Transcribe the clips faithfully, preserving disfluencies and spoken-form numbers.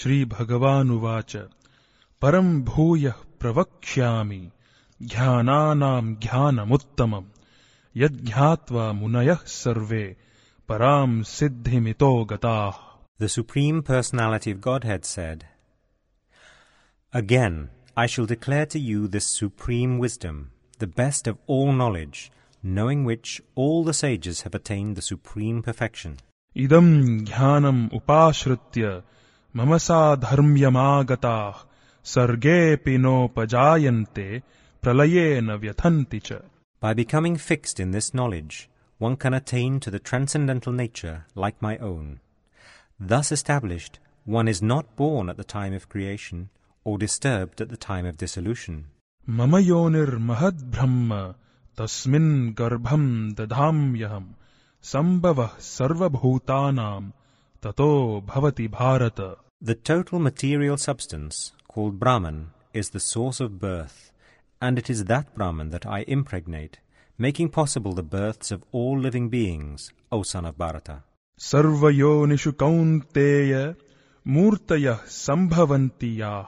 Shri Bhagavan Param bhuyah pravakshyami jnananam jnanamuttamam yad jnatva munayah sarve param siddhimito gatah. The Supreme Personality of Godhead said, Again, I shall declare to you this supreme wisdom, the best of all knowledge, knowing which all the sages have attained the supreme perfection. Idam jnanam upashritya mamasa dharmyamagatah sarge pino pajayante pralayena vyathanti cha. By becoming fixed in this knowledge, one can attain to the transcendental nature like my own. Thus established, one is not born at the time of creation or disturbed at the time of dissolution. Mama yonir mahad brahma tasmin garbham dadhamyaham sambhavah sarva bhutanam tato bhavati bharata. The total material substance, called Brahman, is the source of birth, and it is that Brahman that I impregnate, making possible the births of all living beings, O son of Bharata. Sarva yonishu kaunteya murtayah sambhavantiyah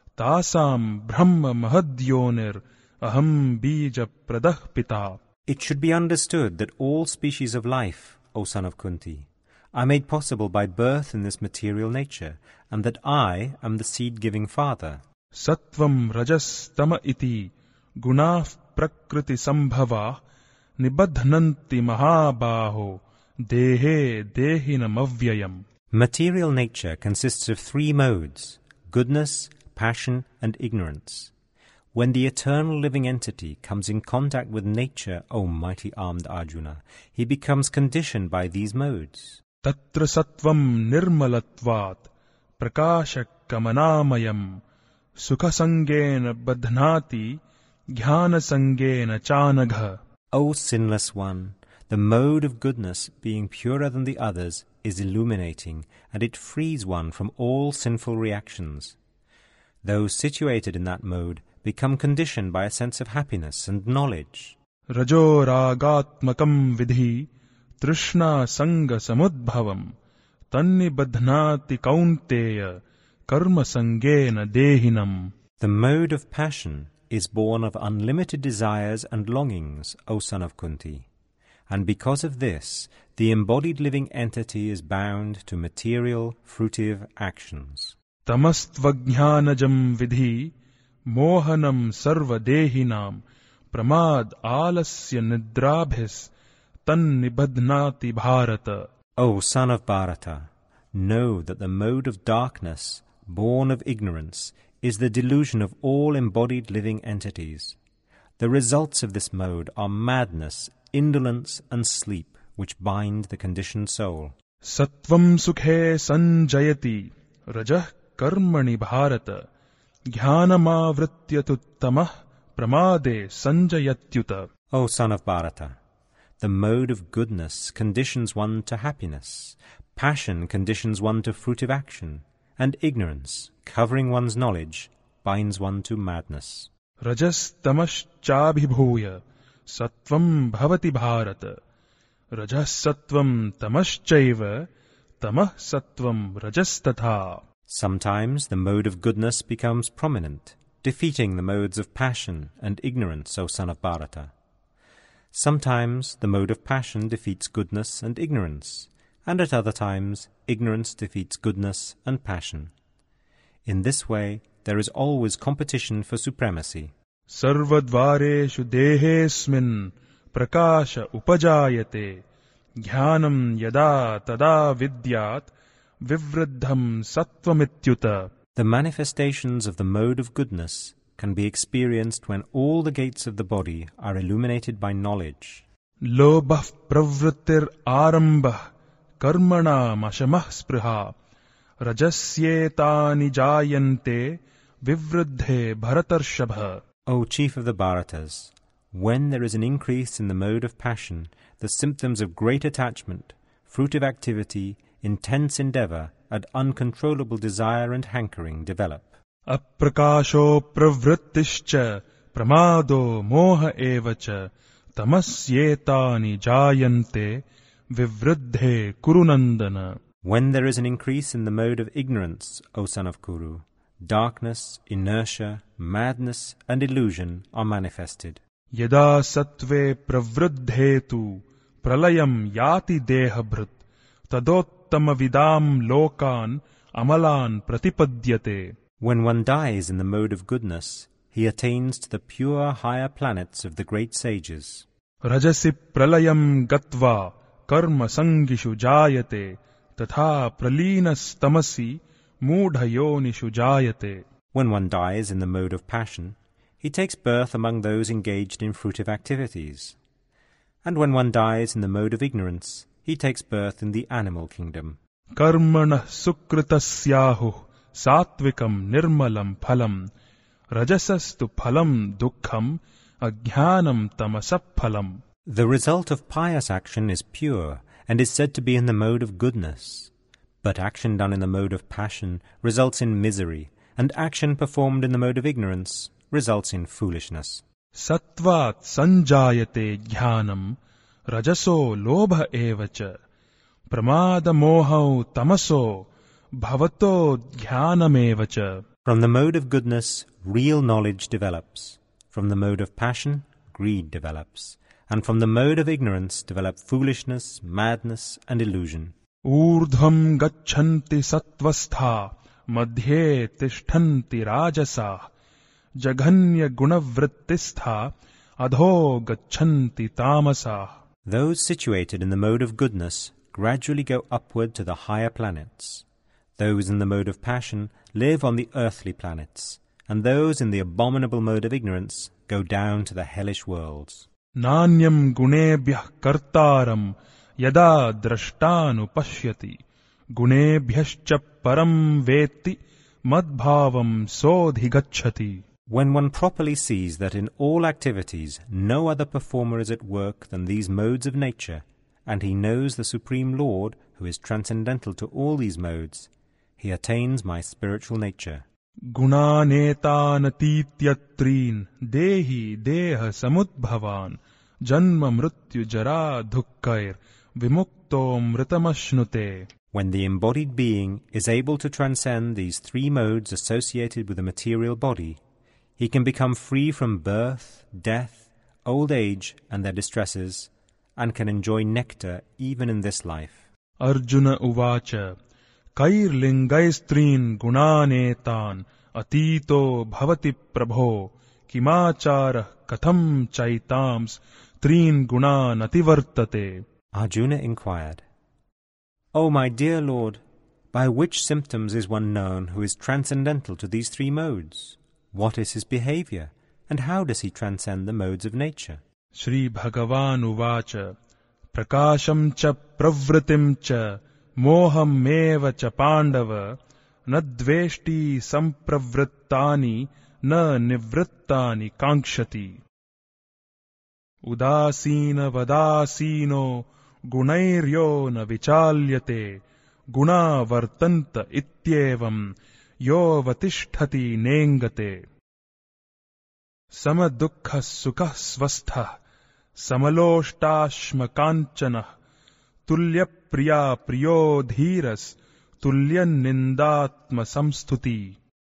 tasam brahma mahadyonir aham bija pradah pita. It should be understood that all species of life, O son of Kunti, are made possible by birth in this material nature, and that I am the seed-giving father. Sattvam rajas tama iti gunah prakriti sambhava nibadhananti mahabaho dehe dehinam avyayam. Material nature consists of three modes: goodness, passion, and ignorance. When the eternal living entity comes in contact with nature, O mighty armed Arjuna, he becomes conditioned by these modes. Tatra sattvam nirmalatvat prakasha kamanamayam sukha sangena badhnati jnana sangena chanagha. O sinless one, the mode of goodness, being purer than the others, is illuminating, and it frees one from all sinful reactions. Those situated in that mode become conditioned by a sense of happiness and knowledge. Rajo ragatmakam vidhi trishna sanga samudbhavam tanni badhnati kaunteya karma sangena dehinam. The mode of passion is born of unlimited desires and longings, O son of Kunti, and because of this, the embodied living entity is bound to material, fruitive actions. Tamastvajnanajam vidhi mohanam sarva dehinam pramad alasya nidrabhis tan nibadhnati bharata. O son of Bharata, know that the mode of darkness, born of ignorance, is the delusion of all embodied living entities. The results of this mode are madness, indolence, and sleep, which bind the conditioned soul. Sattvam sukhe sanjayati rajah karmani bharata jnanamavrityatuttamah pramade sanjayatyuta. O son of Bharata, the mode of goodness conditions one to happiness, passion conditions one to fruitive action, and ignorance, covering one's knowledge, binds one to madness. Rajas tamash chabhibhuya sattvam bhavati bharata rajas sattvam tamash chaiva tamah sattvam rajas tatha. Sometimes the mode of goodness becomes prominent, defeating the modes of passion and ignorance, O son of Bharata. Sometimes the mode of passion defeats goodness and ignorance, and at other times ignorance defeats goodness and passion. In this way, there is always competition for supremacy. Sarvadvareshu dehesmin prakasha upajayate jnanam yada tada vidyat vivriddham sattvamityuta. The manifestations of the mode of goodness can be experienced when all the gates of the body are illuminated by knowledge. Lobah pravrittir arambah karmana mashamah spriha rajasyetani jayante vivriddhe bharatarshabha. O chief of the Bharatas, when there is an increase in the mode of passion, the symptoms of great attachment, fruitive activity, intense endeavor, and uncontrollable desire and hankering develop. Aprakasho pravrittischa pramado moha evacha tamasyetani jayante vivriddhe kurunandana. When there is an increase in the mode of ignorance, O son of Kuru, darkness, inertia, madness, and illusion are manifested. Yada sattve pravruddhe tu pralayam yati dehabhrit tadottama vidam lokan amalan pratipadyate. When one dies in the mode of goodness, he attains to the pure higher planets of the great sages. Rajasi pralayam gatva karma sangishu jayate tatha pralinas tamasi mudhayonishu jayate. When one dies in the mode of passion, he takes birth among those engaged in fruitive activities. And when one dies in the mode of ignorance, he takes birth in the animal kingdom. Karmana sukritasyahu satvikam nirmalam phalam rajasastu phalam dukkham ajnanam tamasaphalam. The result of pious action is pure and is said to be in the mode of goodness. But action done in the mode of passion results in misery, and action performed in the mode of ignorance results in foolishness. Sattvat sanjayate jnanam rajaso lobha evacha pramada mohau tamaso bhavato jnanamevacha. From the mode of goodness, real knowledge develops. From the mode of passion, greed develops. And from the mode of ignorance develop foolishness, madness, and illusion. Urdhvam gachanti sattvastha madhye tishtanti rajasa jaghanya gunavrittistha adho gachanti tamasa. Those situated in the mode of goodness gradually go upward to the higher planets. Those in the mode of passion live on the earthly planets, and those in the abominable mode of ignorance go down to the hellish worlds. Nanyam gunebhyah kartaram yada drashtanu pashyati gunebhyascha param veti madbhavam sodhigacchati. When one properly sees that in all activities no other performer is at work than these modes of nature, and he knows the Supreme Lord who is transcendental to all these modes, he attains my spiritual nature. Gunanetanatityatreen dehi deha samudbhavan janma mrityu jara dukkair vimukto mritamashnute. When the embodied being is able to transcend these three modes associated with the material body, he can become free from birth, death, old age, and their distresses, and can enjoy nectar even in this life. Arjuna uvacha kair lingaistrin gunanetan atito bhavati prabho kimachara katham chaitams trin guna nativartate. Arjuna inquired, O my dear Lord, by which symptoms is one known who is transcendental to these three modes? What is his behavior, and how does he transcend the modes of nature? Shri Bhagavan uvacha prakasham cha pravritim cha moham meva cha pandava nadveshti sampravrittani na nivrittani kankshati. Udasina vadasino gunairyo na vichalyate guna vartanta ityevam yo vatisthati nengate. Samadukha sukha svastha samaloshtasma kanchana tulya priya priyo dhiras tulya nindatma samstuti.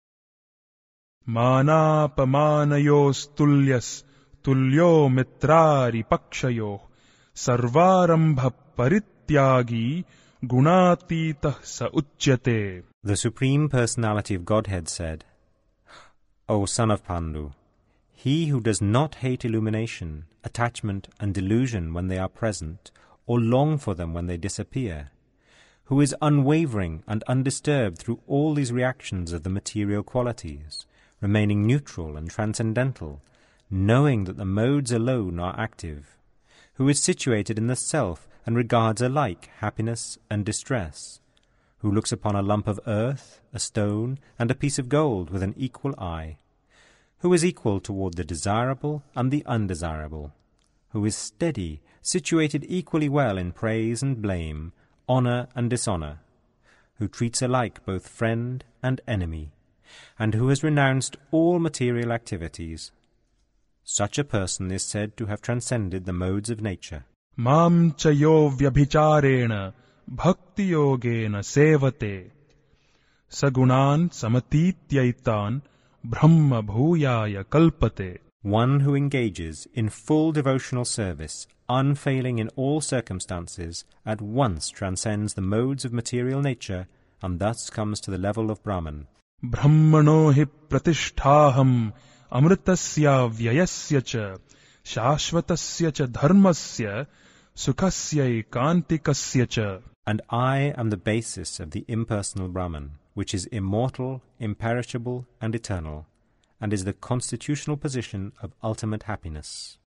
Manapamanayos tulyas tulyo mitrari pakshayo sarvarambha parityagi gunatitah sa uchyate. The Supreme Personality of Godhead said, O son of Pandu, he who does not hate illumination, attachment, and delusion when they are present, or long for them when they disappear, who is unwavering and undisturbed through all these reactions of the material qualities, remaining neutral and transcendental, knowing that the modes alone are active, who is situated in the self and regards alike happiness and distress, who looks upon a lump of earth, a stone, and a piece of gold with an equal eye, who is equal toward the desirable and the undesirable, who is steady, situated equally well in praise and blame, honor and dishonor, who treats alike both friend and enemy, and who has renounced all material activities. Such a person is said to have transcended the modes of nature. Mam chayo vyabhicharena bhakti-yogena sevate. Sagunan samatityaitán brahma bhuyaya kalpate. One who engages in full devotional service, unfailing in all circumstances, at once transcends the modes of material nature and thus comes to the level of Brahman. Brahmano hi pratisthaham amritasya vyayasya cha shashvatasya cha dharmasya sukhasya ekantikasya cha. And I am the basis of the impersonal Brahman, which is immortal, imperishable, and eternal, and is the constitutional position of ultimate happiness.